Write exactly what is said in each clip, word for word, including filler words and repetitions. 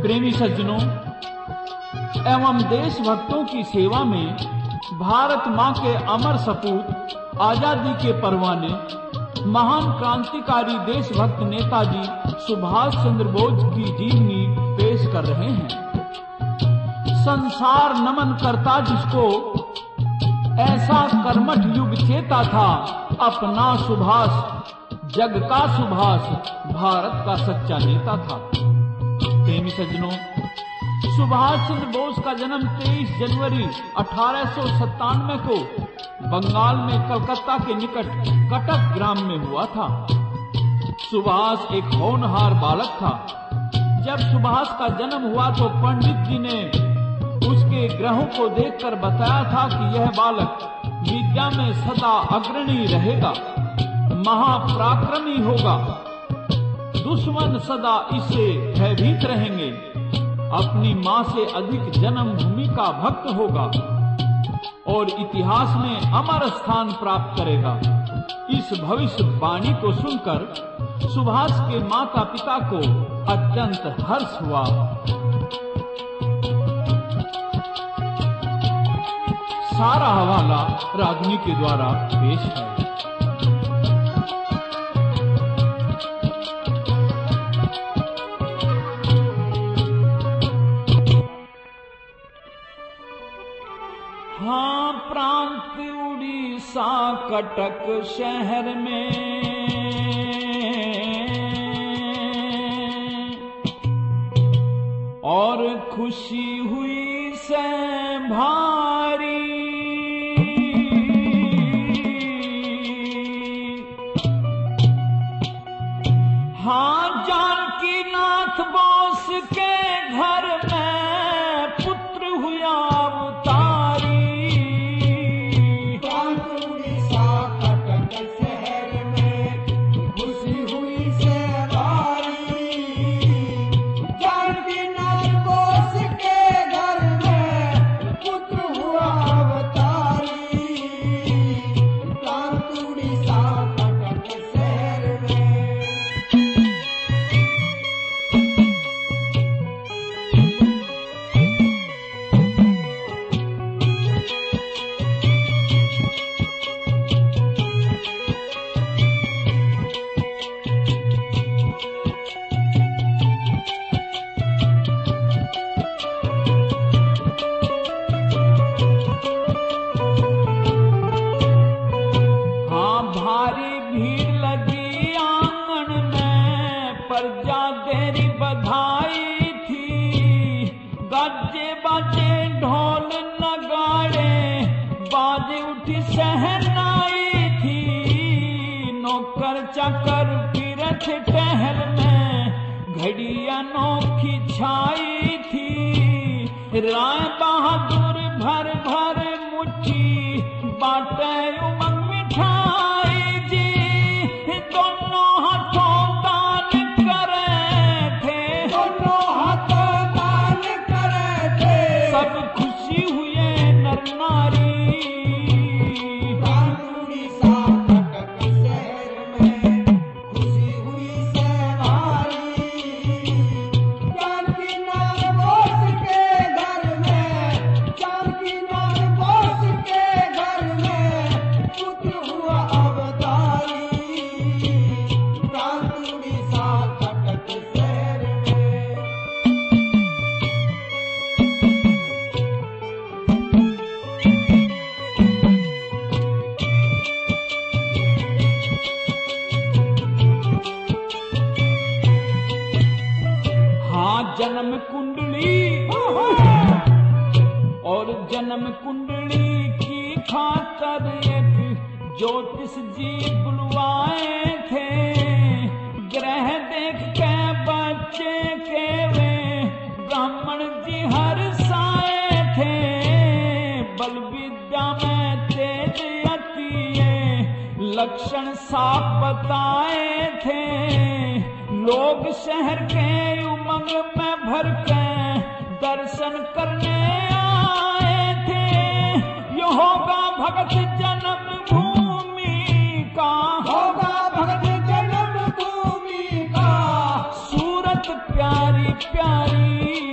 प्रेमी सज्जनों एवं देशभक्तों की सेवा में भारत मां के अमर सपूत आजादी के परवाने महान क्रांतिकारी देशभक्त नेताजी सुभाष चंद्र बोस की जीवनी पेश कर रहे हैं। संसार नमन करता जिसको, ऐसा कर्मठ युग चेता था अपना सुभाष, जग का सुभाष भारत का सच्चा नेता था। प्रेमी सज्जनों, सुभाष चंद्र बोस का जन्म तेईस जनवरी अठारह सौ सत्तानवे को बंगाल में कलकत्ता के निकट कटक ग्राम में हुआ था। सुभाष एक होनहार बालक था। जब सुभाष का जन्म हुआ तो पंडित जी ने उसके ग्रहों को देखकर बताया था कि यह बालक विद्या में सदा अग्रणी रहेगा, महापराक्रमी होगा, दुश्मन सदा इससे भयभीत रहेंगे, अपनी मां से अधिक जन्मभूमि का भक्त होगा और इतिहास में अमर स्थान प्राप्त करेगा। इस भविष्यवाणी को सुनकर सुभाष के माता पिता को अत्यंत हर्ष हुआ। सारा हवाला रागनी के द्वारा पेश है। हाँ, प्रांत उड़ीसा कटक शहर में और खुशी हुई से भारी, हाँ, जानकी नाथ बोस के घर में पुत्र हुआ अवतारी। चाकर फिरत टहल में घड़ी अनोखी छाई थी। राय बहादुर भर भर मुट्ठी बाटे उमंग मिठाई जी, दोनों हाथों दान करे थे, दोनों हाथों दान करे थे, सब खुशी हुए नर नारी। जन्म कुंडली और जन्म कुंडली की खातर एक ज्योतिष जी बुलवाए थे। ग्रह देख के बच्चे के वे ब्राह्मण जी हर्षाए थे। बल विद्या में तेज अति लक्षण साफ बताए थे। लोग शहर के उमंग में भर के दर्शन करने आए थे। ये होगा भगत जन्म भूमि का, होगा भगत जन्म भूमि का, सूरत प्यारी प्यारी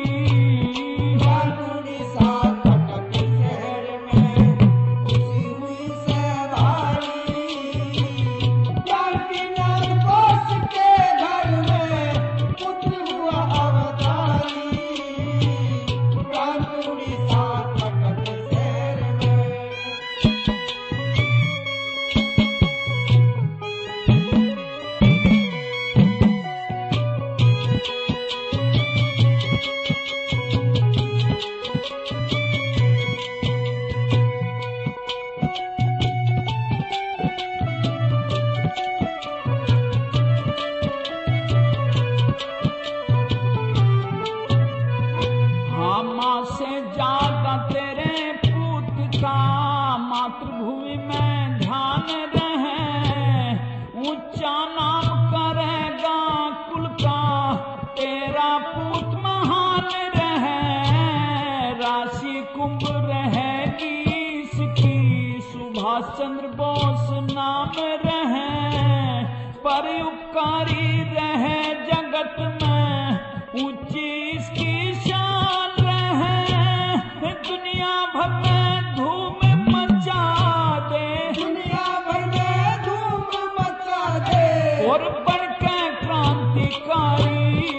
चंद्र बोस नाम रहे, पर उपकारी रहे जगत में, ऊंची इसकी शान रहे, दुनिया भर में धूम मचा दे, दुनिया भर में धूम मचा दे, और बन के क्रांतिकारी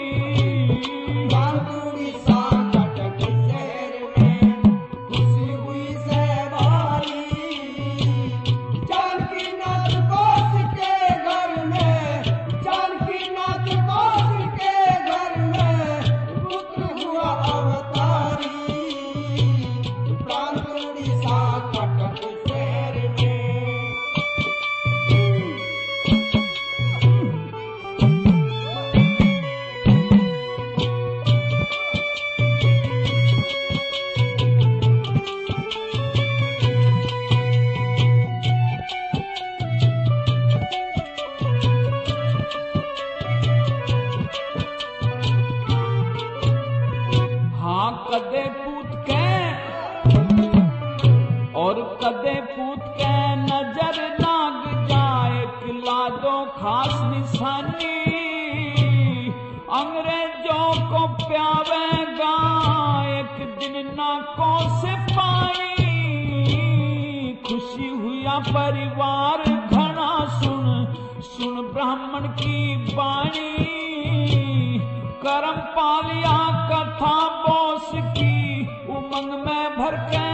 बांधुड़ी सांकट शहर में खुशी हुई सहवारी, जानकी नाथ बोस के घर में, जानकी नाथ बोस के घर में पुत्र हुआ अवतारी, बांधुड़ी सांकट शहर में। हाँ कदे पूत के और कदे पूत के नजर लाग जाए, किला दो खास निशानी, अंग्रेजों को प्यावेगा एक दिन नाकों से पानी, खुशी हुआ परिवार घना सुन, सुन ब्राह्मण की बाणी, करम पालिया कथा बोस की, उमंग में भर के